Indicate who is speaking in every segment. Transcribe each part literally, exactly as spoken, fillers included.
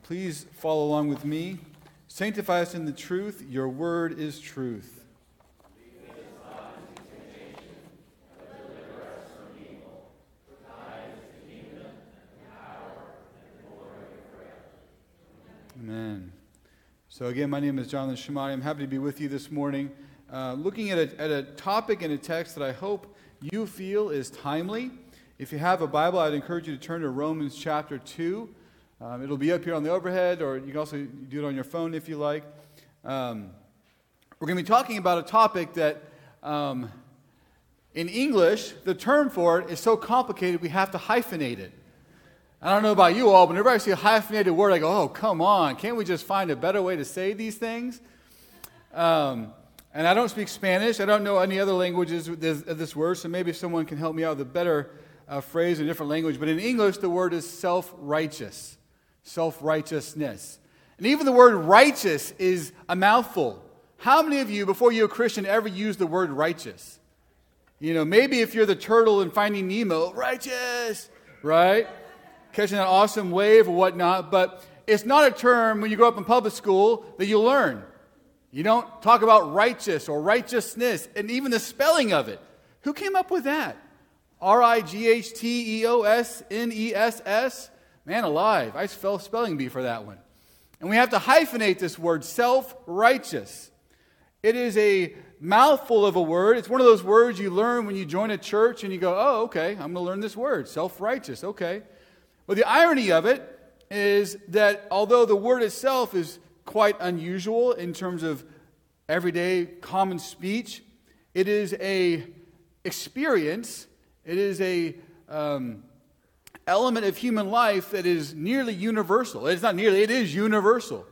Speaker 1: Please follow along with me. Sanctify us in the truth. Your word is truth. Amen. So again, my name is Jonathan Shimani. I'm happy to be with you this morning, uh, looking at a, at a topic and a text that I hope you feel is timely. If you have a Bible, I'd encourage you to turn to Romans chapter two. Um, it'll be up here on the overhead, or you can also do it on your phone if you like. Um, we're going to be talking about a topic that, um, in English, the term for it is so complicated we have to hyphenate it. I don't know about you all, but whenever I see a hyphenated word, I go, oh, come on, can't we just find a better way to say these things? Um, and I don't speak Spanish. I don't know any other languages of this, of this word, so maybe someone can help me out with a better uh, phrase in a different language. But in English, the word is self-righteous, self-righteousness. And even the word righteous is a mouthful. How many of you, before you're a Christian, ever used the word righteous? You know, maybe if you're the turtle in Finding Nemo, righteous, right? Catching that awesome wave or whatnot, but it's not a term when you grow up in public school that you learn. You don't talk about righteous or righteousness, and even the spelling of it. Who came up with that? R I G H T E O S N E S S? Man alive, I fell spelling bee for that one. And we have to hyphenate this word, self-righteous. It is a mouthful of a word. It's one of those words you learn when you join a church and you go, oh, okay, I'm going to learn this word, self-righteous, okay. But the irony of it is that although the word itself is quite unusual in terms of everyday common speech, it is a experience, it is a um, element of human life that is nearly universal. It's not nearly, it is universal.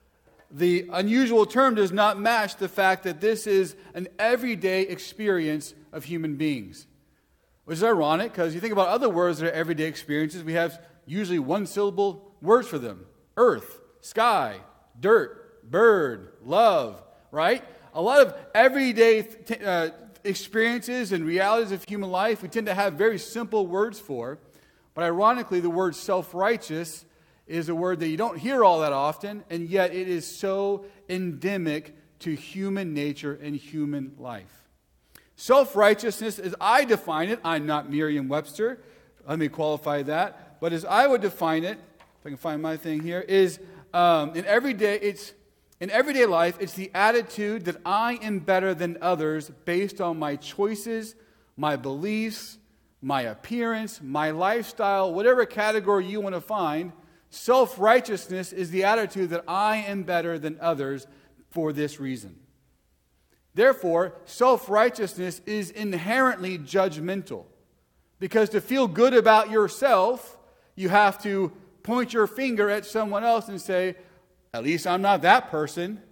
Speaker 1: The unusual term does not match the fact that this is an everyday experience of human beings. Which is ironic, because you think about other words that are everyday experiences, we have usually one-syllable words for them. Earth, sky, dirt, bird, love, right? A lot of everyday t- uh, experiences and realities of human life we tend to have very simple words for. But ironically, the word self-righteous is a word that you don't hear all that often, and yet it is so endemic to human nature and human life. Self-righteousness, as I define it, I'm not Merriam-Webster, let me qualify that, but as I would define it, if I can find my thing here, is um, in everyday, it's in everyday life, it's the attitude that I am better than others based on my choices, my beliefs, my appearance, my lifestyle, whatever category you want to find. Self-righteousness is the attitude that I am better than others for this reason. Therefore, self-righteousness is inherently judgmental. Because to feel good about yourself, you have to point your finger at someone else and say, at least I'm not that person.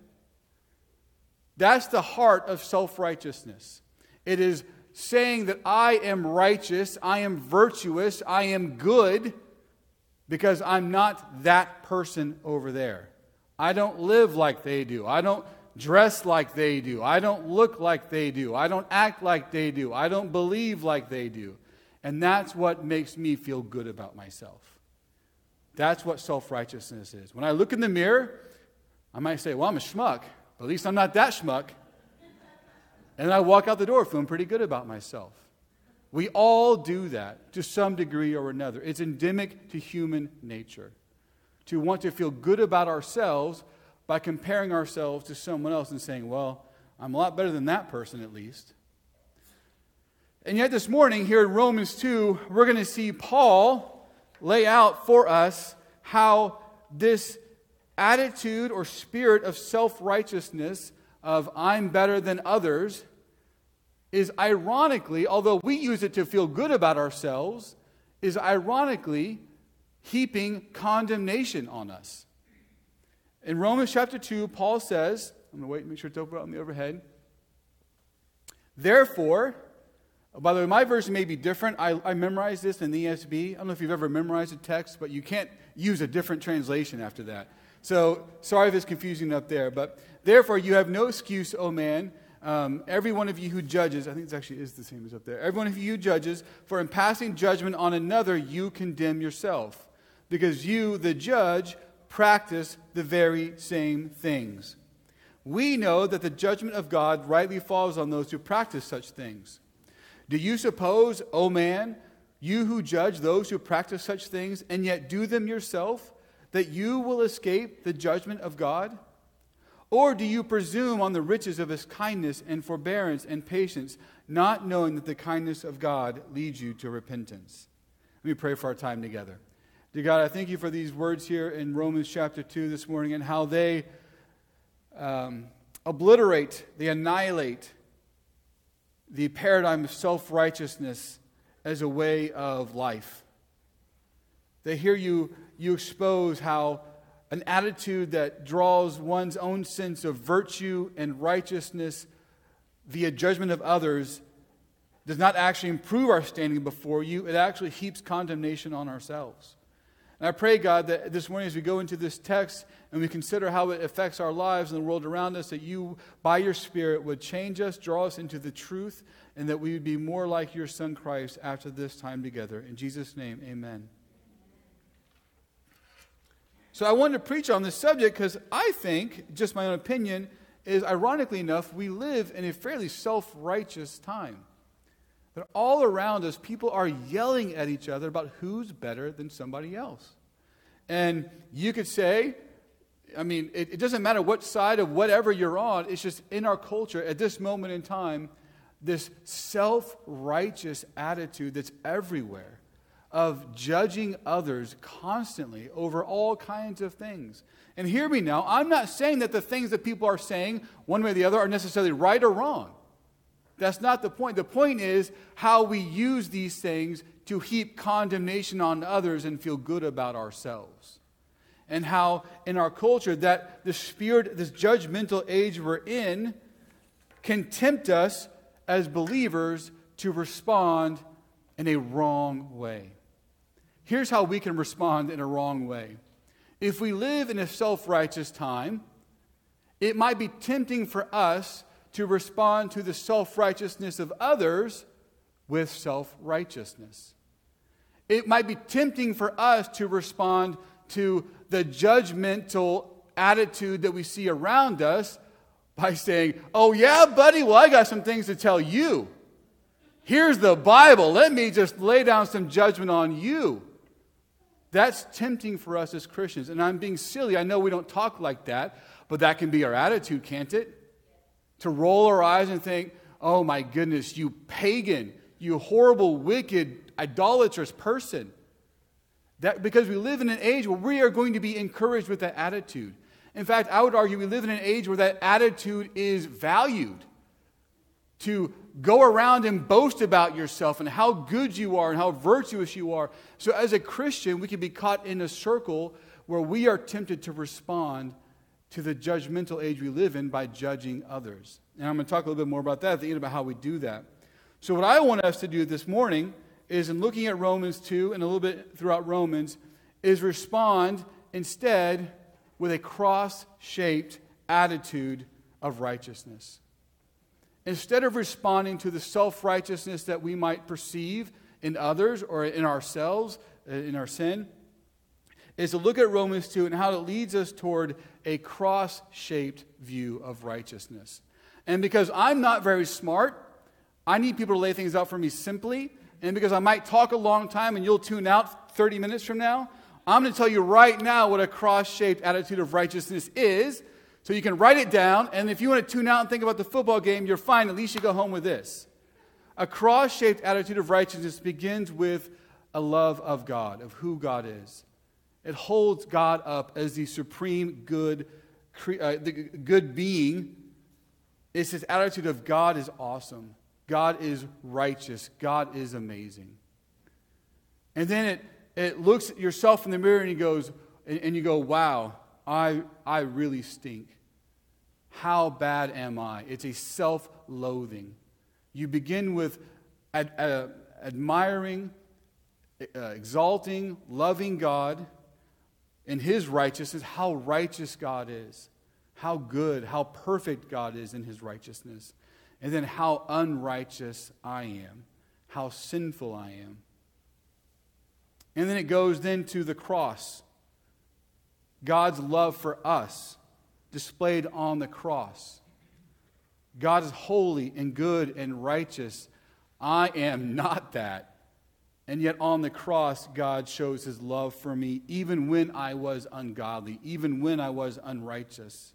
Speaker 1: That's the heart of self-righteousness. It is saying that I am righteous, I am virtuous, I am good, because I'm not that person over there. I don't live like they do. I don't dress like they do. I don't look like they do. I don't act like they do. I don't believe like they do. And that's what makes me feel good about myself. That's what self-righteousness is. When I look in the mirror, I might say, well, I'm a schmuck, but at least I'm not that schmuck. And I walk out the door feeling pretty good about myself. We all do that to some degree or another. It's endemic to human nature to want to feel good about ourselves by comparing ourselves to someone else and saying, well, I'm a lot better than that person at least. And yet this morning here in Romans two, we're going to see Paul lay out for us how this attitude or spirit of self-righteousness, of I'm better than others, is ironically, although we use it to feel good about ourselves, is ironically heaping condemnation on us. In Romans chapter two, Paul says, I'm going to wait and make sure it's open on the overhead. Therefore, by the way, my version may be different. I, I memorized this in the E S V. I don't know if you've ever memorized a text, but you can't use a different translation after that. So, sorry if it's confusing up there. But, therefore, you have no excuse, O man, um, every one of you who judges, I think it actually is the same as up there, every one of you who judges, for in passing judgment on another, you condemn yourself. Because you, the judge, practice the very same things. We know that the judgment of God rightly falls on those who practice such things. Do you suppose, O man, you who judge those who practice such things and yet do them yourself, that you will escape the judgment of God? Or do you presume on the riches of his kindness and forbearance and patience, not knowing that the kindness of God leads you to repentance? Let me pray for our time together. Dear God, I thank you for these words here in Romans chapter two this morning and how they um, obliterate, they annihilate the paradigm of self-righteousness as a way of life. They hear you, you expose how an attitude that draws one's own sense of virtue and righteousness via judgment of others does not actually improve our standing before you. It actually heaps condemnation on ourselves. And I pray, God, that this morning as we go into this text and we consider how it affects our lives and the world around us, that you, by your Spirit, would change us, draw us into the truth, and that we would be more like your Son Christ after this time together. In Jesus' name, amen. So I wanted to preach on this subject because I think, just my own opinion, is ironically enough, we live in a fairly self-righteous time. That all around us, people are yelling at each other about who's better than somebody else. And you could say, I mean, it, it doesn't matter what side of whatever you're on, it's just in our culture at this moment in time, this self-righteous attitude that's everywhere of judging others constantly over all kinds of things. And hear me now, I'm not saying that the things that people are saying, one way or the other, are necessarily right or wrong. That's not the point. The point is how we use these things to heap condemnation on others and feel good about ourselves. And how in our culture that the spirit, this judgmental age we're in, can tempt us as believers to respond in a wrong way. Here's how we can respond in a wrong way. If we live in a self-righteous time, it might be tempting for us to respond to the self-righteousness of others with self-righteousness. It might be tempting for us to respond to the judgmental attitude that we see around us by saying, oh yeah, buddy, well, I got some things to tell you. Here's the Bible. Let me just lay down some judgment on you. That's tempting for us as Christians. And I'm being silly. I know we don't talk like that, but that can be our attitude, can't it? To roll our eyes and think, oh my goodness, you pagan, you horrible, wicked, idolatrous person. That because we live in an age where we are going to be encouraged with that attitude. In fact, I would argue we live in an age where that attitude is valued. To go around and boast about yourself and how good you are and how virtuous you are. So as a Christian, we can be caught in a circle where we are tempted to respond to the judgmental age we live in by judging others. And I'm going to talk a little bit more about that at the end about how we do that. So what I want us to do this morning is, in looking at Romans two and a little bit throughout Romans, is respond instead with a cross-shaped attitude of righteousness. Instead of responding to the self-righteousness that we might perceive in others or in ourselves, in our sin, is to look at Romans two and how it leads us toward a cross-shaped view of righteousness. And because I'm not very smart, I need people to lay things out for me simply. And because I might talk a long time and you'll tune out thirty minutes from now, I'm going to tell you right now what a cross-shaped attitude of righteousness is. So you can write it down, and if you want to tune out and think about the football game, you're fine. At least you go home with this. A cross-shaped attitude of righteousness begins with a love of God, of who God is. It holds God up as the supreme good, uh, the good being. It's this attitude of God is awesome. God is righteous. God is amazing. And then it, it looks at yourself in the mirror and, he goes, and, and you go, wow, I, I really stink. How bad am I? It's a self-loathing. You begin with ad, uh, admiring, uh, exalting, loving God in His righteousness, how righteous God is, how good, how perfect God is in His righteousness, and then how unrighteous I am, how sinful I am. And then it goes then to the cross. God's love for us displayed on the cross. God is holy and good and righteous. I am not that. And yet on the cross, God shows his love for me even when I was ungodly, even when I was unrighteous.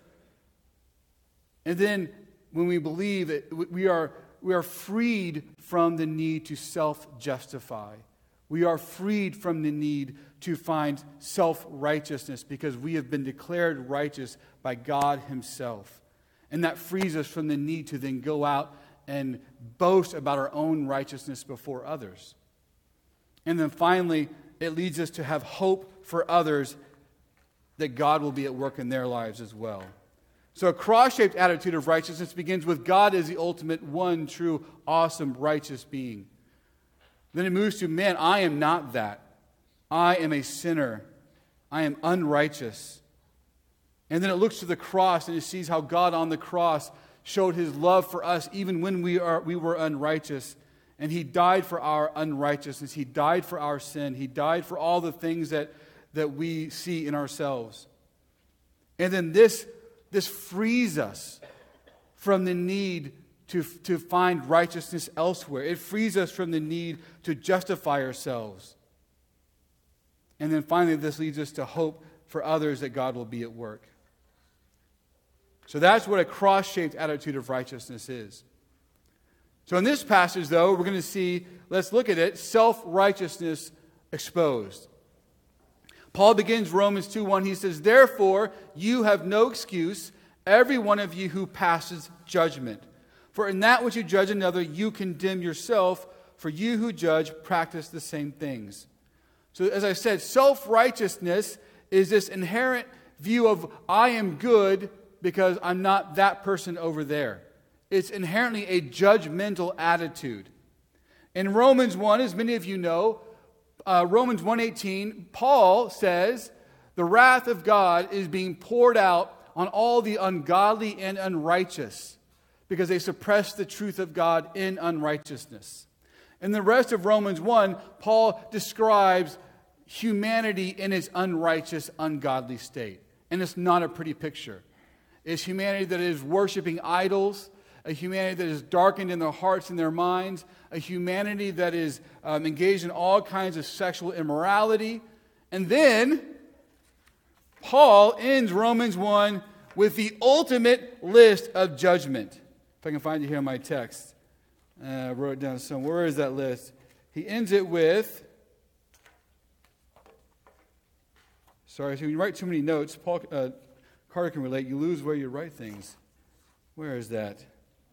Speaker 1: And then when we believe it, we are, we are freed from the need to self-justify. We are freed from the need to find self-righteousness because we have been declared righteous by God himself. And that frees us from the need to then go out and boast about our own righteousness before others. And then finally, it leads us to have hope for others that God will be at work in their lives as well. So a cross-shaped attitude of righteousness begins with God as the ultimate one true, awesome, righteous being. Then it moves to, man, I am not that. I am a sinner. I am unrighteous. And then it looks to the cross and it sees how God on the cross showed his love for us even when we are we were unrighteous. And he died for our unrighteousness. He died for our sin. He died for all the things that, that we see in ourselves. And then this, this frees us from the need to, to find righteousness elsewhere. It frees us from the need to justify ourselves. And then finally, this leads us to hope for others that God will be at work. So that's what a cross-shaped attitude of righteousness is. So in this passage, though, we're going to see, let's look at it, self-righteousness exposed. Paul begins Romans two one. He says, therefore, you have no excuse, every one of you who passes judgment. For in that which you judge another, you condemn yourself, for you who judge practice the same things. So as I said, self-righteousness is this inherent view of I am good because I'm not that person over there. It's inherently a judgmental attitude. In Romans one, as many of you know, uh, Romans one eighteen, Paul says the wrath of God is being poured out on all the ungodly and unrighteous because they suppress the truth of God in unrighteousness. In the rest of Romans one, Paul describes humanity in its unrighteous, ungodly state. And it's not a pretty picture. It's humanity that is worshiping idols, a humanity that is darkened in their hearts and their minds, a humanity that is um, engaged in all kinds of sexual immorality. And then Paul ends Romans one with the ultimate list of judgment. If I can find it here in my text. Uh, I wrote it down somewhere. Where is that list? He ends it with... Sorry, so when you write too many notes, Paul uh, Carter can relate, you lose where you write things. Where is that?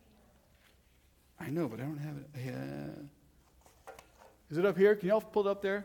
Speaker 1: I know, but I don't have it. Yeah. Is it up here? Can y'all pull it up there?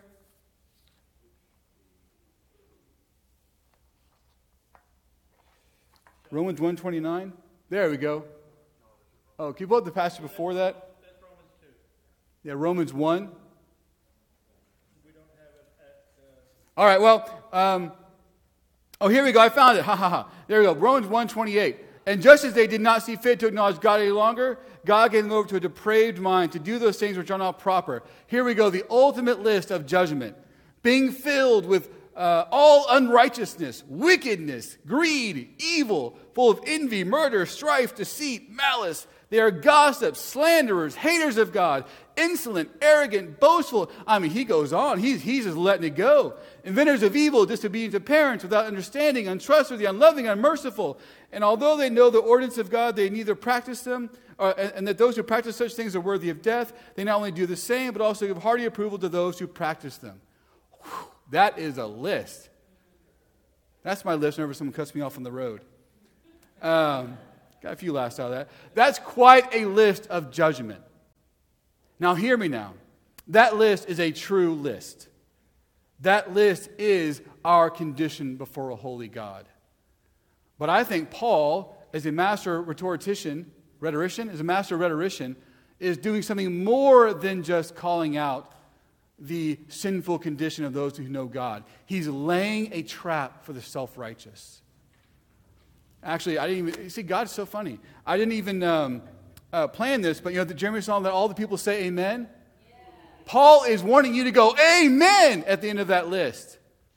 Speaker 1: Romans one twenty-nine? There we go. Oh, can you pull up the passage before that?
Speaker 2: That's Romans two.
Speaker 1: Yeah, Romans one.
Speaker 2: We don't have it at... Uh...
Speaker 1: All right, well, um, oh, here we go. I found it. Ha, ha, ha. There we go. Romans one twenty-eight. And just as they did not see fit to acknowledge God any longer, God gave them over to a depraved mind to do those things which are not proper. Here we go, the ultimate list of judgment. Being filled with uh, all unrighteousness, wickedness, greed, evil, full of envy, murder, strife, deceit, malice. They are gossips, slanderers, haters of God, insolent, arrogant, boastful. I mean, he goes on. He's, he's just letting it go. Inventors of evil, disobedient to parents, without understanding, untrustworthy, unloving, unmerciful. And although they know the ordinance of God, they neither practice them, or, and, and that those who practice such things are worthy of death. They not only do the same, but also give hearty approval to those who practice them. Whew, that is a list. That's my list whenever someone cuts me off on the road. Um, got a few laughs out of that. That's quite a list of judgment. Now hear me now. That list is a true list. That list is our condition before a holy God. But I think Paul, as a master rhetorician, rhetorician, as a master rhetorician, is doing something more than just calling out the sinful condition of those who know God. He's laying a trap for the self-righteous. Actually, I didn't even, you see, God's so funny. I didn't even um, uh, plan this, but you know the Jeremy song that all the people say amen? Yeah. Paul is wanting you to go amen at the end of that list.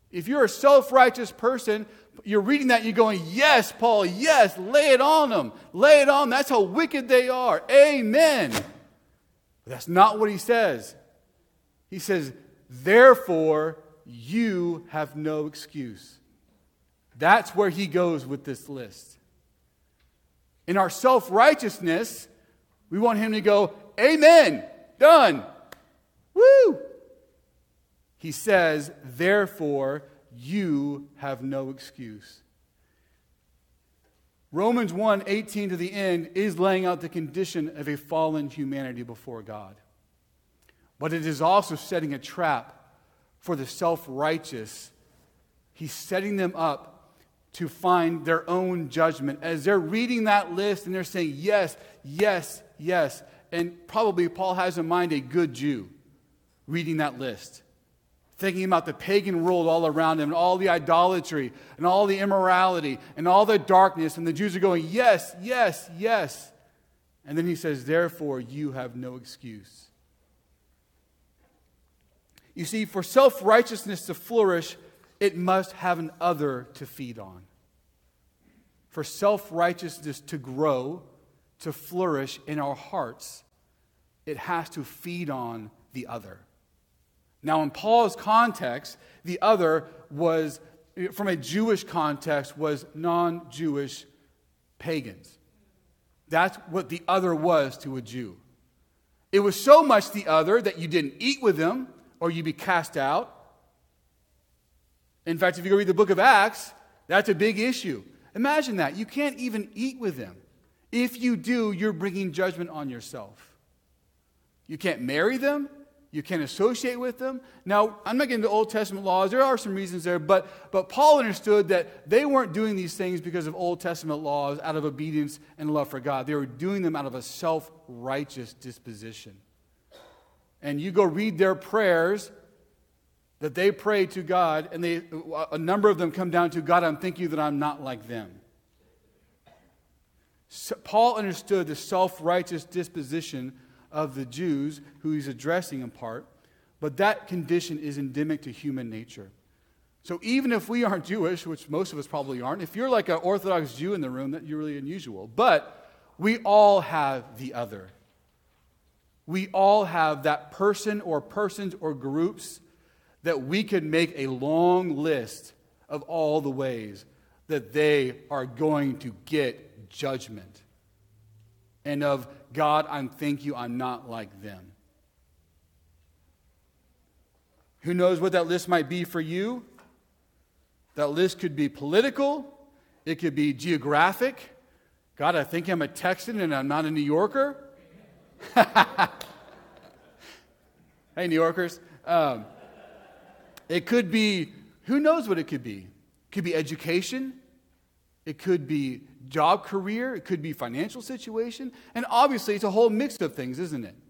Speaker 1: If you're a self-righteous person, you're reading that, you're going, yes, Paul, yes, lay it on them. Lay it on them. That's how wicked they are. Amen. But that's not what he says. He says, therefore, you have no excuse. That's where he goes with this list. In our self-righteousness, we want him to go, amen, done. Woo! He says, therefore, you have no excuse. Romans one, eighteen to the end is laying out the condition of a fallen humanity before God. But it is also setting a trap for the self-righteous. He's setting them up to find their own judgment. As they're reading that list and they're saying, yes, yes, yes. And probably Paul has in mind a good Jew reading that list, thinking about the pagan world all around him and all the idolatry and all the immorality and all the darkness. And the Jews are going, yes, yes, yes. And then he says, therefore, you have no excuse. You see, for self-righteousness to flourish, it must have an other to feed on. For self-righteousness to grow, to flourish in our hearts, it has to feed on the other. Now, in Paul's context, the other was, from a Jewish context, was non-Jewish pagans. That's what the other was to a Jew. It was so much the other that you didn't eat with them or you'd be cast out. In fact, if you go read the book of Acts, that's a big issue. Imagine that. You can't even eat with them. If you do, you're bringing judgment on yourself. You can't marry them. You can't associate with them. Now, I'm not getting into Old Testament laws. There are some reasons there, but, but Paul understood that they weren't doing these things because of Old Testament laws out of obedience and love for God. They were doing them out of a self-righteous disposition. And you go read their prayers that they pray to God, and they, a number of them come down to, God, I'm thank you that I'm not like them. So Paul understood the self-righteous disposition of the Jews who he's addressing in part, but that condition is endemic to human nature. So even if we aren't Jewish, which most of us probably aren't, if you're like an Orthodox Jew in the room, that's really unusual. But we all have the other. We all have that person or persons or groups that we could make a long list of all the ways that they are going to get judgment. And of, God, I thank you, I'm not like them. Who knows what that list might be for you? That list could be political. It could be geographic. God, I think I'm a Texan and I'm not a New Yorker. Hey, New Yorkers. Um, it could be, who knows what it could be? It could be education. It could be job career. It could be financial situation. And obviously, it's a whole mix of things, isn't it?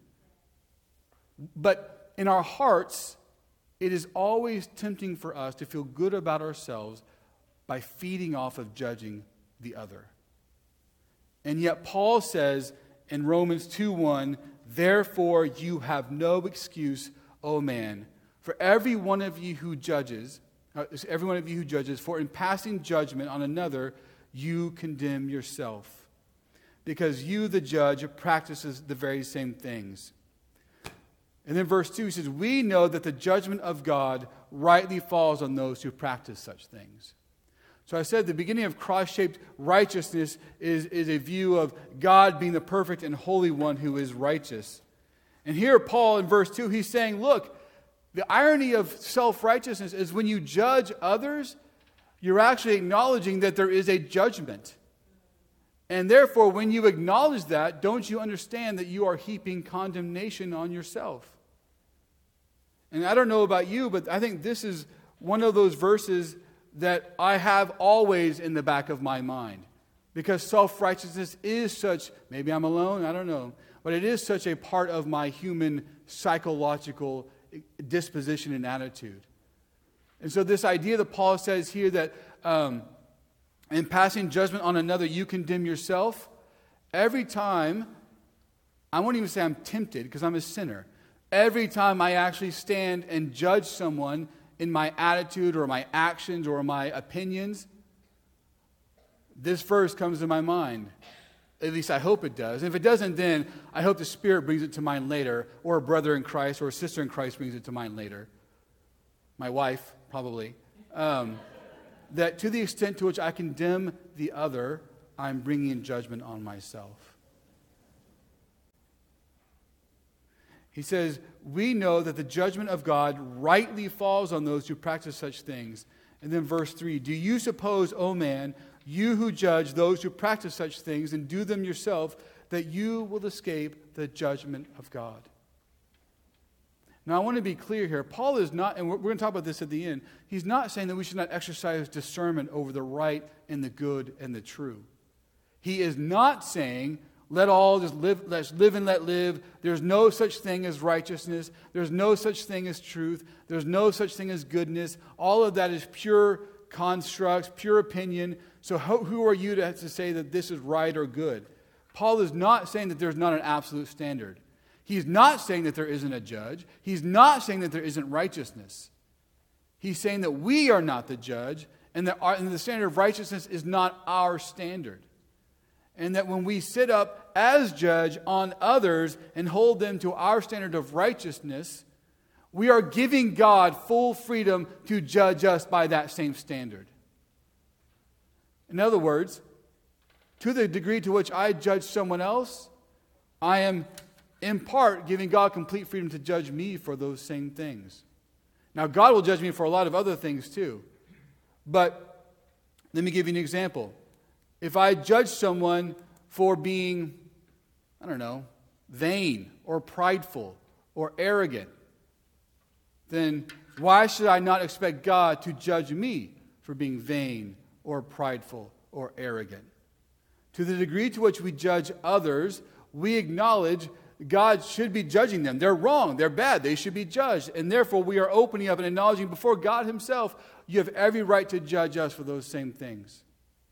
Speaker 1: But in our hearts, it is always tempting for us to feel good about ourselves by feeding off of judging the other. And yet Paul says in Romans two one, therefore you have no excuse, O man, for every one of you who judges, uh, every one of you who judges, for in passing judgment on another, you condemn yourself, because you, the judge, practices the very same things. And then verse two says, we know that the judgment of God rightly falls on those who practice such things. So I said the beginning of cross-shaped righteousness is, is a view of God being the perfect and holy one who is righteous. And here Paul in verse two, he's saying, look, the irony of self-righteousness is when you judge others, you're actually acknowledging that there is a judgment. And therefore, when you acknowledge that, don't you understand that you are heaping condemnation on yourself? And I don't know about you, but I think this is one of those verses that I have always in the back of my mind. Because self-righteousness is such, maybe I'm alone, I don't know, but it is such a part of my human psychological disposition and attitude. And so this idea that Paul says here that um, in passing judgment on another, you condemn yourself. Every time, I won't even say I'm tempted because I'm a sinner. Every time I actually stand and judge someone in my attitude or my actions or my opinions, this verse comes to my mind. At least I hope it does. And if it doesn't, then I hope the Spirit brings it to mind later, or a brother in Christ or a sister in Christ brings it to mind later. My wife, probably. Um, that to the extent to which I condemn the other, I'm bringing judgment on myself. He says, we know that the judgment of God rightly falls on those who practice such things. And then verse three, do you suppose, O man, you who judge those who practice such things and do them yourself, that you will escape the judgment of God? Now, I want to be clear here. Paul is not, and we're going to talk about this at the end, he's not saying that we should not exercise discernment over the right and the good and the true. He is not saying, let all just live, let's live and let live. There's no such thing as righteousness. There's no such thing as truth. There's no such thing as goodness. All of that is pure constructs, pure opinion. So how, who are you to, to say that this is right or good? Paul is not saying that there's not an absolute standard. He's not saying that there isn't a judge. He's not saying that there isn't righteousness. He's saying that we are not the judge, and that our, and the standard of righteousness is not our standard. And that when we sit up as judge on others and hold them to our standard of righteousness, we are giving God full freedom to judge us by that same standard. In other words, to the degree to which I judge someone else, I am in part giving God complete freedom to judge me for those same things. Now, God will judge me for a lot of other things too. But let me give you an example. If I judge someone for being, I don't know, vain or prideful or arrogant, then why should I not expect God to judge me for being vain or prideful or arrogant? To the degree to which we judge others, we acknowledge God should be judging them. They're wrong. They're bad. They should be judged. And therefore, we are opening up and acknowledging before God himself, you have every right to judge us for those same things.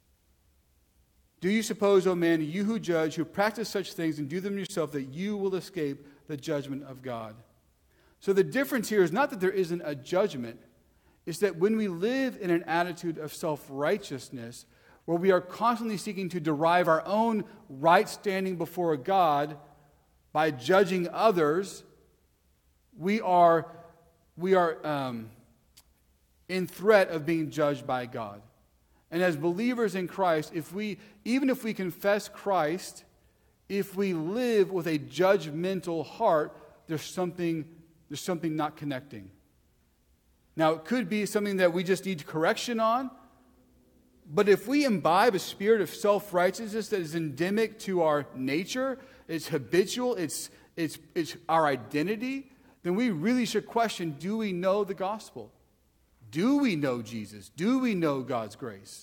Speaker 1: Do you suppose, O man, you who judge, who practice such things and do them yourself, that you will escape the judgment of God? So the difference here is not that there isn't a judgment. It's that when we live in an attitude of self-righteousness, where we are constantly seeking to derive our own right standing before God by judging others, we are, we are um, in threat of being judged by God. And as believers in Christ, if we, even if we confess Christ, if we live with a judgmental heart, there's something, there's something not connecting. Now, it could be something that we just need correction on, but if we imbibe a spirit of self-righteousness that is endemic to our nature, it's habitual, it's, it's, it's our identity, then we really should question, do we know the gospel? Do we know Jesus? Do we know God's grace?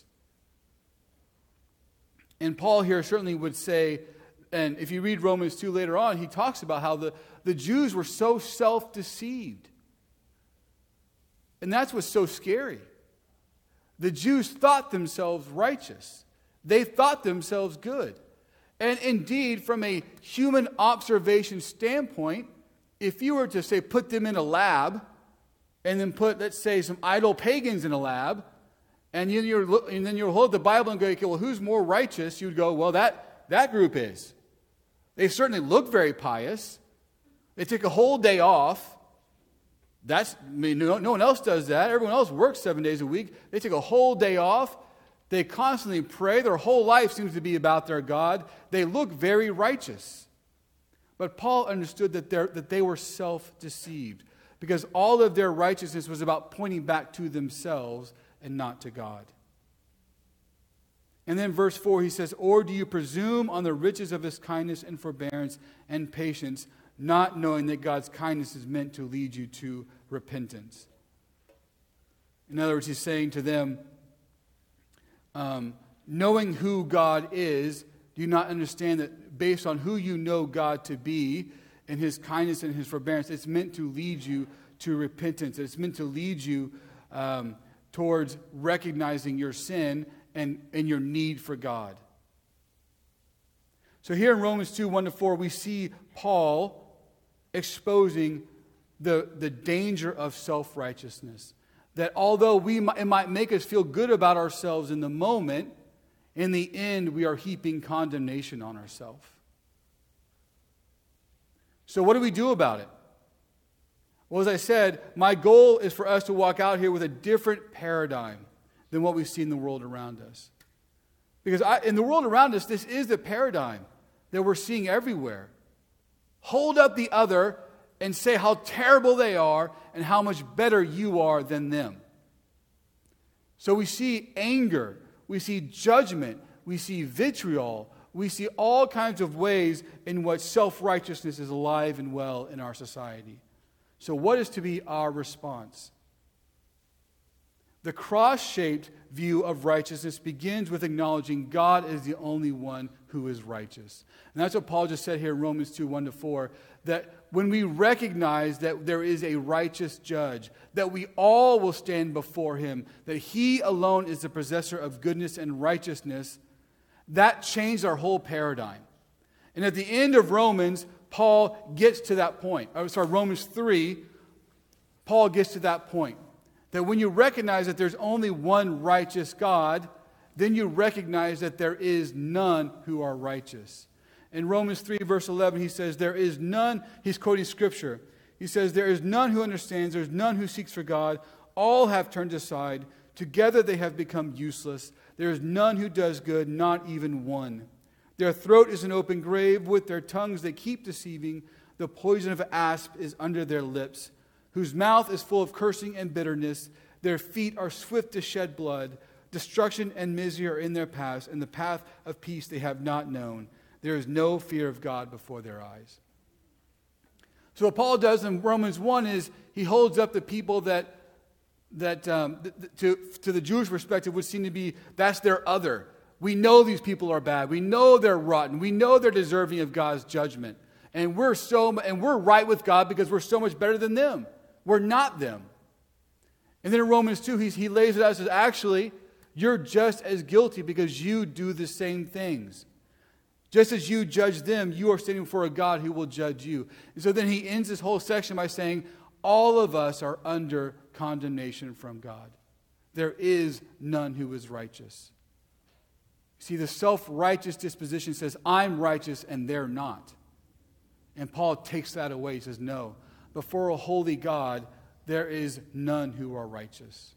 Speaker 1: And Paul here certainly would say, and if you read Romans two later on, he talks about how the, the Jews were so self-deceived. And that's what's so scary. The Jews thought themselves righteous. They thought themselves good. And indeed, from a human observation standpoint, if you were to, say, put them in a lab, and then put, let's say, some idol pagans in a lab, and, you, you're, and then you'll hold the Bible and go, okay, well, who's more righteous? You'd go, well, that, that group is. They certainly look very pious. They take a whole day off. That's, I mean, no, no one else does that. Everyone else works seven days a week. They take a whole day off. They constantly pray. Their whole life seems to be about their God. They look very righteous. But Paul understood that, that they were self-deceived, because all of their righteousness was about pointing back to themselves and not to God. And then verse four, he says, or do you presume on the riches of his kindness and forbearance and patience, not knowing that God's kindness is meant to lead you to repentance? In other words, he's saying to them, um, knowing who God is, do you not understand that based on who you know God to be, and his kindness and his forbearance, it's meant to lead you to repentance. It's meant to lead you um, towards recognizing your sin and, and your need for God. So here in Romans two, one to four, we see Paul exposing the, the danger of self-righteousness, that although we might, it might make us feel good about ourselves in the moment, in the end, we are heaping condemnation on ourselves. So what do we do about it? Well, as I said, my goal is for us to walk out here with a different paradigm than what we see in the world around us. Because I, in the world around us, this is the paradigm that we're seeing everywhere. Hold up the other and say how terrible they are and how much better you are than them. So we see anger, we see judgment, we see vitriol, we see all kinds of ways in which self-righteousness is alive and well in our society. So what is to be our response? The cross-shaped view of righteousness begins with acknowledging God is the only one who is righteous. And that's what Paul just said here in Romans two, one to four, that when we recognize that there is a righteous judge, that we all will stand before him, that he alone is the possessor of goodness and righteousness, that changed our whole paradigm. And at the end of Romans, Paul gets to that point. Oh, sorry, Romans three, Paul gets to that point. That when you recognize that there's only one righteous God, then you recognize that there is none who are righteous. In Romans three, verse eleven, he says, there is none, he's quoting Scripture. He says, there is none who understands, there is none who seeks for God. All have turned aside. Together they have become useless. There is none who does good, not even one. Their throat is an open grave. With their tongues they keep deceiving. The poison of asp is under their lips, whose mouth is full of cursing and bitterness. Their feet are swift to shed blood. Destruction and misery are in their paths, and the path of peace they have not known. There is no fear of God before their eyes. So what Paul does in Romans one is he holds up the people that, that um, th- th- to, to the Jewish perspective would seem to be, that's their other. We know these people are bad. We know they're rotten. We know they're deserving of God's judgment. And we're so and we're right with God because we're so much better than them. We're not them. And then in Romans two, he, he lays it out and says, actually, you're just as guilty because you do the same things. Just as you judge them, you are standing before a God who will judge you. And so then he ends this whole section by saying, all of us are under condemnation from God. There is none who is righteous. See, the self-righteous disposition says, I'm righteous and they're not. And Paul takes that away. He says, no, before a holy God, there is none who are righteous.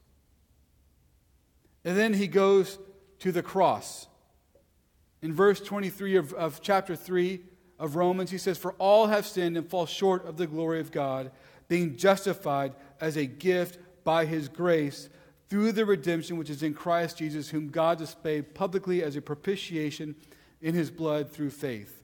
Speaker 1: And then he goes to the cross. In verse twenty-three of, of chapter three of Romans, he says, for all have sinned and fall short of the glory of God, being justified as a gift by his grace through the redemption which is in Christ Jesus, whom God displayed publicly as a propitiation in his blood through faith.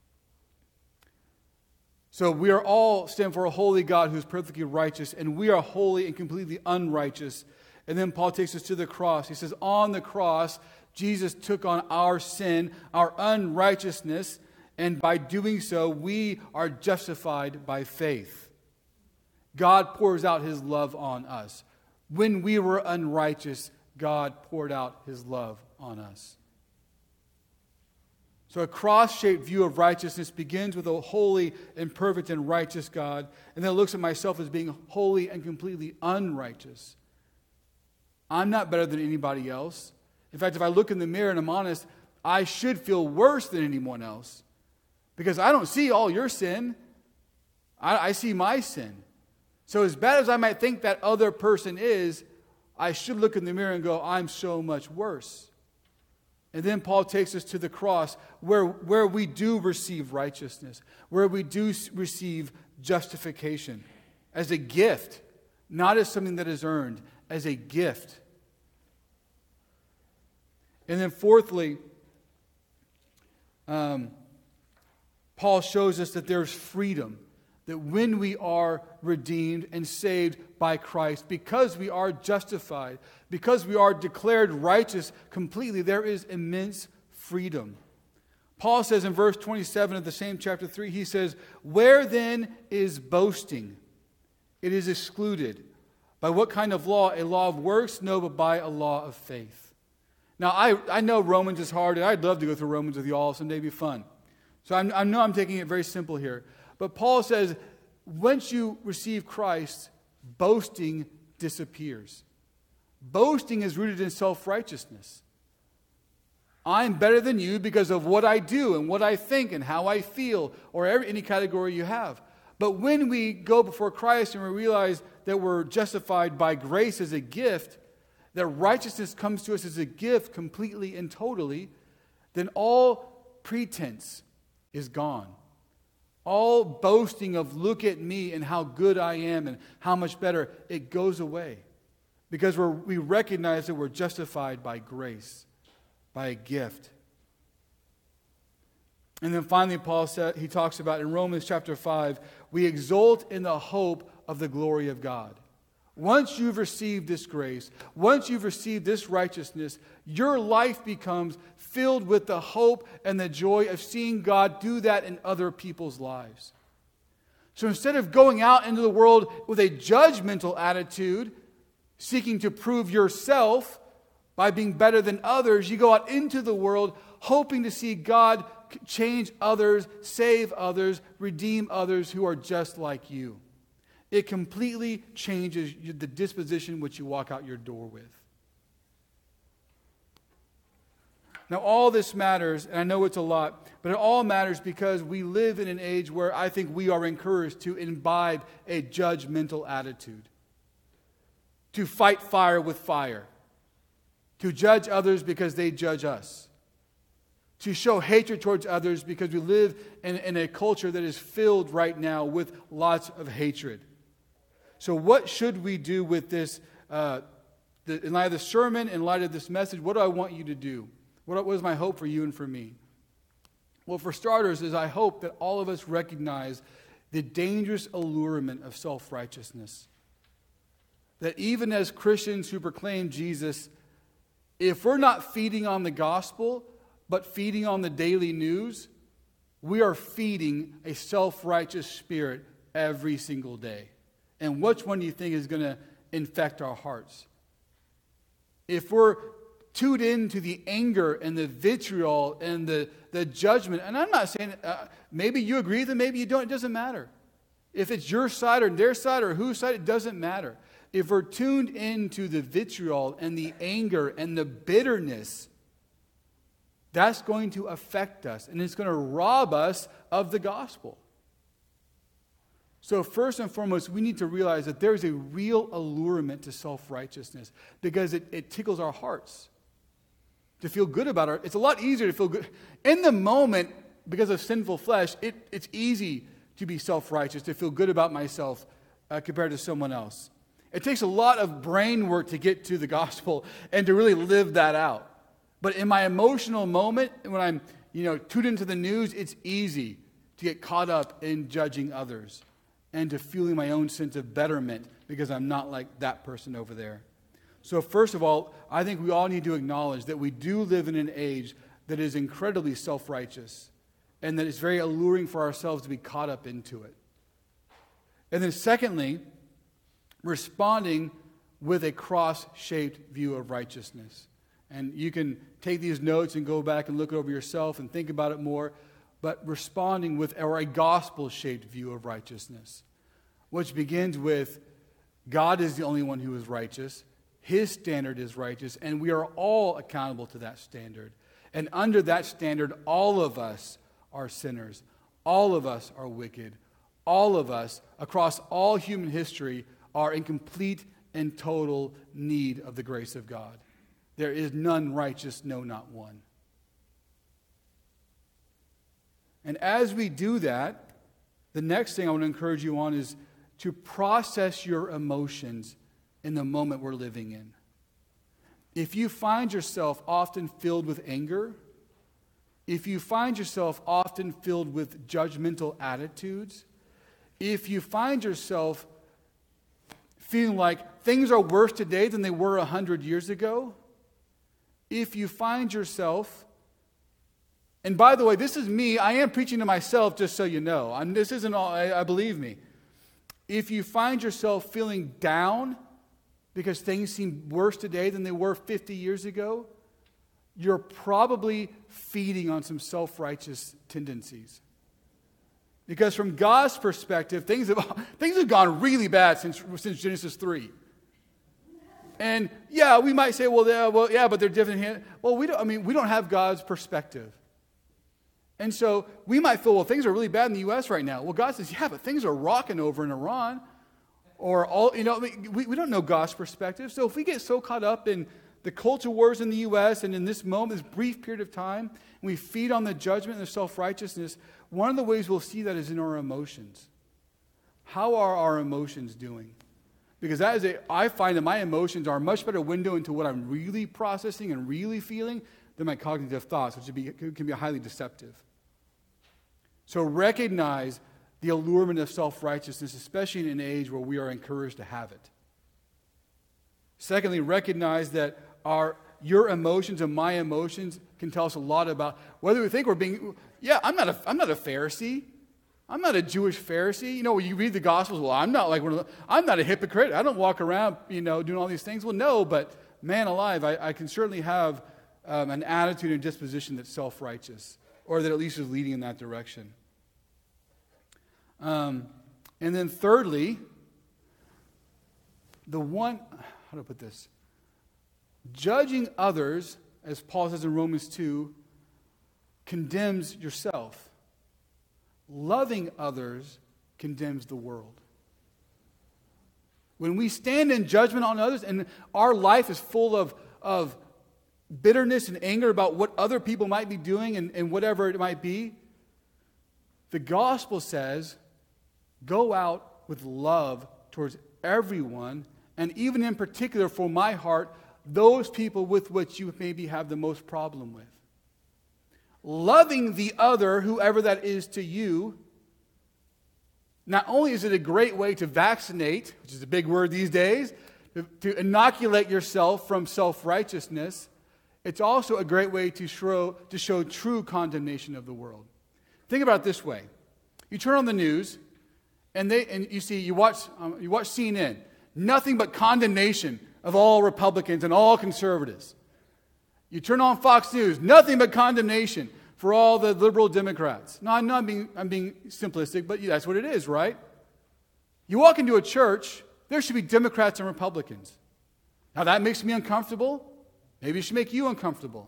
Speaker 1: So we are all stand for a holy God who is perfectly righteous, and we are holy and completely unrighteous. And then Paul takes us to the cross. He says, on the cross, Jesus took on our sin, our unrighteousness, and by doing so, we are justified by faith. God pours out his love on us. When we were unrighteous, God poured out his love on us. So a cross-shaped view of righteousness begins with a holy and perfect and righteous God, and then looks at myself as being holy and completely unrighteous. I'm not better than anybody else. In fact, if I look in the mirror and I'm honest, I should feel worse than anyone else. Because I don't see all your sin. I, I see my sin. So as bad as I might think that other person is, I should look in the mirror and go, I'm so much worse. And then Paul takes us to the cross where, where we do receive righteousness, where we do receive justification as a gift, not as something that is earned, as a gift. And then fourthly, um, Paul shows us that there's freedom. That when we are redeemed and saved by Christ, because we are justified, because we are declared righteous completely, there is immense freedom. Paul says in verse twenty-seven of the same chapter three, he says, where then is boasting? It is excluded. By what kind of law? A law of works? No, but by a law of faith. Now, I, I know Romans is hard, and I'd love to go through Romans with you all someday. It'd be fun. So I'm, I know I'm taking it very simple here. But Paul says, once you receive Christ, boasting disappears. Boasting is rooted in self-righteousness. I'm better than you because of what I do and what I think and how I feel, or every, any category you have. But when we go before Christ and we realize that we're justified by grace as a gift, that righteousness comes to us as a gift completely and totally, then all pretense is gone. All boasting of look at me and how good I am and how much better, it goes away. Because we're, we recognize that we're justified by grace, by a gift. And then finally, Paul said, he talks about in Romans chapter five, we exult in the hope of the glory of God. Once you've received this grace, once you've received this righteousness, your life becomes filled with the hope and the joy of seeing God do that in other people's lives. So instead of going out into the world with a judgmental attitude, seeking to prove yourself by being better than others, you go out into the world hoping to see God change others, save others, redeem others who are just like you. It completely changes the disposition which you walk out your door with. Now, all this matters, and I know it's a lot, but it all matters because we live in an age where I think we are encouraged to imbibe a judgmental attitude, to fight fire with fire, to judge others because they judge us, to show hatred towards others because we live in, in a culture that is filled right now with lots of hatred. So what should we do with this, uh, the, in light of the sermon, in light of this message? What do I want you to do? What, what is my hope for you and for me? Well, for starters, is I hope that all of us recognize the dangerous allurement of self-righteousness. That even as Christians who proclaim Jesus, if we're not feeding on the gospel, but feeding on the daily news, we are feeding a self-righteous spirit every single day. And which one do you think is going to infect our hearts? If we're tuned into the anger and the vitriol and the, the judgment, and I'm not saying, uh, maybe you agree with it, maybe you don't, it doesn't matter. If it's your side or their side or whose side, it doesn't matter. If we're tuned into the vitriol and the anger and the bitterness, that's going to affect us, and it's going to rob us of the gospel. So first and foremost, we need to realize that there's a real allurement to self-righteousness because it, it tickles our hearts to feel good about it. It's a lot easier to feel good. In the moment, because of sinful flesh, it, it's easy to be self-righteous, to feel good about myself uh, compared to someone else. It takes a lot of brain work to get to the gospel and to really live that out. But in my emotional moment, when I'm, you know, tuned into the news, it's easy to get caught up in judging others and to feeling my own sense of betterment because I'm not like that person over there. So first of all, I think we all need to acknowledge that we do live in an age that is incredibly self-righteous and that it's very alluring for ourselves to be caught up into it. And then secondly, responding with a cross-shaped view of righteousness. And you can take these notes and go back and look over yourself and think about it more, but responding with or a gospel-shaped view of righteousness, which begins with God is the only one who is righteous, His standard is righteous, and we are all accountable to that standard. And under that standard, all of us are sinners. All of us are wicked. All of us, across all human history, are in complete and total need of the grace of God. There is none righteous, no, not one. And as we do that, the next thing I want to encourage you on is to process your emotions in the moment we're living in. If you find yourself often filled with anger, if you find yourself often filled with judgmental attitudes, if you find yourself feeling like things are worse today than they were a hundred years ago, if you find yourself, and by the way, this is me, I am preaching to myself just so you know. I'm, this isn't all, I, I believe me. If you find yourself feeling down because things seem worse today than they were fifty years ago, you're probably feeding on some self-righteous tendencies. Because from God's perspective, things have, things have gone really bad since, since Genesis three. And yeah, we might say, well, yeah, well, yeah, but they're different. Well, we don't, I mean, we don't have God's perspective. And so we might feel, well, things are really bad in the U S right now. Well, God says, yeah, but things are rocking over in Iran. Or all, you know, we, we don't know God's perspective. So if we get so caught up in the culture wars in the U S and in this moment, this brief period of time, and we feed on the judgment and the self-righteousness, one of the ways we'll see that is in our emotions. How are our emotions doing? Because that is a, I find that my emotions are a much better window into what I'm really processing and really feeling than my cognitive thoughts, which be, can be highly deceptive. So recognize the allurement of self-righteousness, especially in an age where we are encouraged to have it. Secondly, recognize that our your emotions and my emotions can tell us a lot about whether we think we're being, yeah, I'm not a, I'm not a Pharisee. I'm not a Jewish Pharisee. You know, when you read the Gospels, well, I'm not like one of the, I'm not a hypocrite. I don't walk around, you know, doing all these things. Well, no, but man alive, I, I can certainly have um, an attitude and disposition that's self-righteous, or that at least is leading in that direction. Um, and then thirdly, the one, how do I put this? Judging others, as Paul says in Romans two, condemns yourself. Loving others condemns the world. When we stand in judgment on others and our life is full of, of bitterness and anger about what other people might be doing and, and whatever it might be, the gospel says, go out with love towards everyone, and even in particular for my heart, those people with which you maybe have the most problem with. Loving the other, whoever that is to you, not only is it a great way to vaccinate, which is a big word these days, to, to inoculate yourself from self-righteousness, it's also a great way to show, to show true condemnation of the world. Think about it this way. You turn on the news, and they and you see, you watch, um, you watch C N N, nothing but condemnation of all Republicans and all conservatives. You turn on Fox News, nothing but condemnation for all the liberal Democrats. No, I'm not being, I'm being simplistic, but that's what it is, right? You walk into a church, there should be Democrats and Republicans. Now that makes me uncomfortable. Maybe it should make you uncomfortable.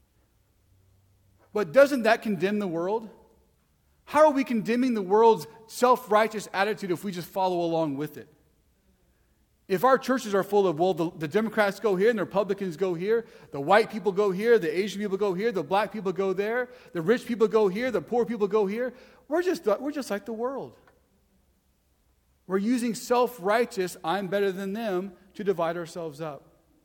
Speaker 1: But doesn't that condemn the world? How are we condemning the world's self-righteous attitude if we just follow along with it? If our churches are full of, well, the, the Democrats go here and the Republicans go here, the white people go here, the Asian people go here, the black people go there, the rich people go here, the poor people go here, we're just, we're just like the world. We're using self-righteous, I'm better than them, to divide ourselves up.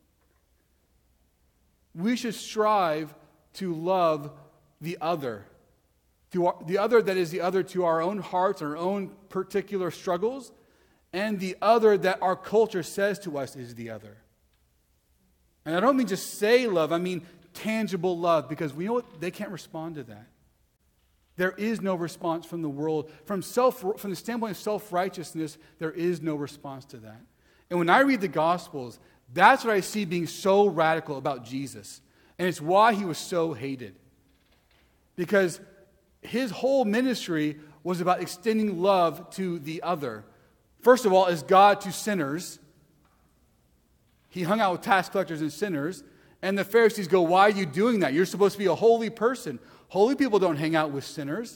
Speaker 1: We should strive to love the other. To our, the other that is the other to our own hearts, our own particular struggles, and the other that our culture says to us is the other. And I don't mean just say love, I mean tangible love, because we know what, they can't respond to that. There is no response from the world. From self, from the standpoint of self-righteousness, there is no response to that. And when I read the Gospels, that's what I see being so radical about Jesus. And it's why he was so hated. Because his whole ministry was about extending love to the other. First of all, as God to sinners. He hung out with tax collectors and sinners. And the Pharisees go, why are you doing that? You're supposed to be a holy person. Holy people don't hang out with sinners.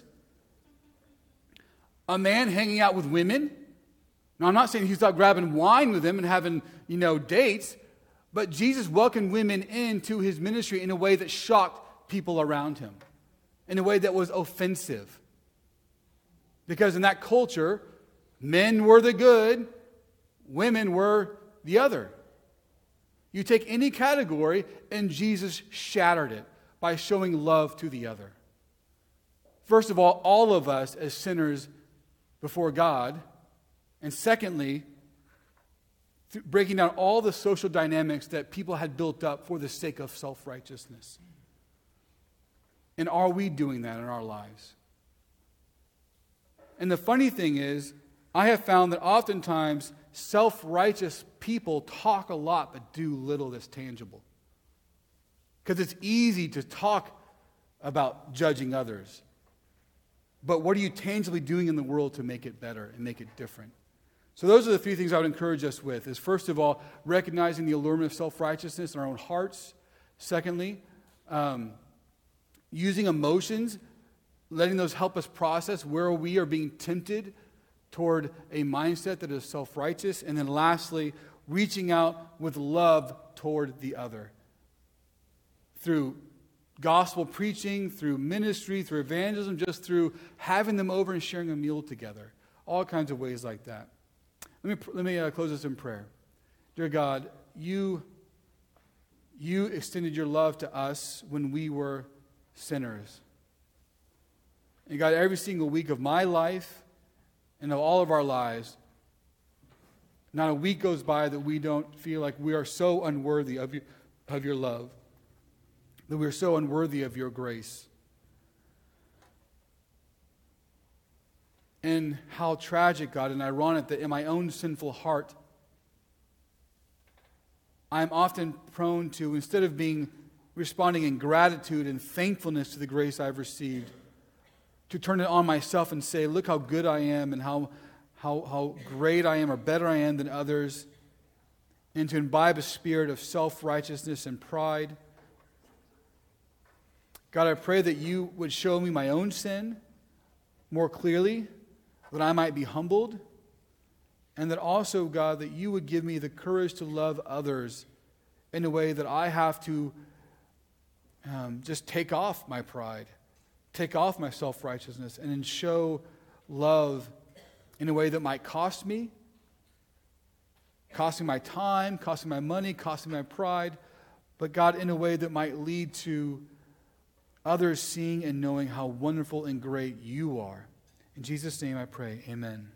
Speaker 1: A man hanging out with women. Now, I'm not saying he's not grabbing wine with them and having, you know, dates. But Jesus welcomed women into his ministry in a way that shocked people around him. In a way that was offensive. Because in that culture, men were the good, women were the other. You take any category, and Jesus shattered it by showing love to the other. First of all, all of us as sinners before God. And secondly, breaking down all the social dynamics that people had built up for the sake of self-righteousness. And are we doing that in our lives? And the funny thing is, I have found that oftentimes self-righteous people talk a lot but do little that's tangible. Because it's easy to talk about judging others. But what are you tangibly doing in the world to make it better and make it different? So those are the three things I would encourage us with, is first of all, recognizing the allurement of self-righteousness in our own hearts. Secondly, um, using emotions, letting those help us process where we are being tempted toward a mindset that is self-righteous. And then lastly, reaching out with love toward the other. Through gospel preaching, through ministry, through evangelism, just through having them over and sharing a meal together. All kinds of ways like that. Let me, let me uh, close this in prayer. Dear God, you, you extended your love to us when we were sinners. And God, every single week of my life and of all of our lives, not a week goes by that we don't feel like we are so unworthy of your, of your love, that we are so unworthy of your grace. And how tragic, God, and ironic that in my own sinful heart, I'm often prone to, instead of being responding in gratitude and thankfulness to the grace I've received, to turn it on myself and say, look how good I am and how, how, how great I am or better I am than others, and to imbibe a spirit of self-righteousness and pride. God, I pray that you would show me my own sin more clearly, that I might be humbled, and that also, God, that you would give me the courage to love others in a way that I have to um, just take off my pride, take off my self-righteousness, and then show love in a way that might cost me, costing my time, costing my money, costing my pride, but God, in a way that might lead to others seeing and knowing how wonderful and great you are. In Jesus' name I pray, amen.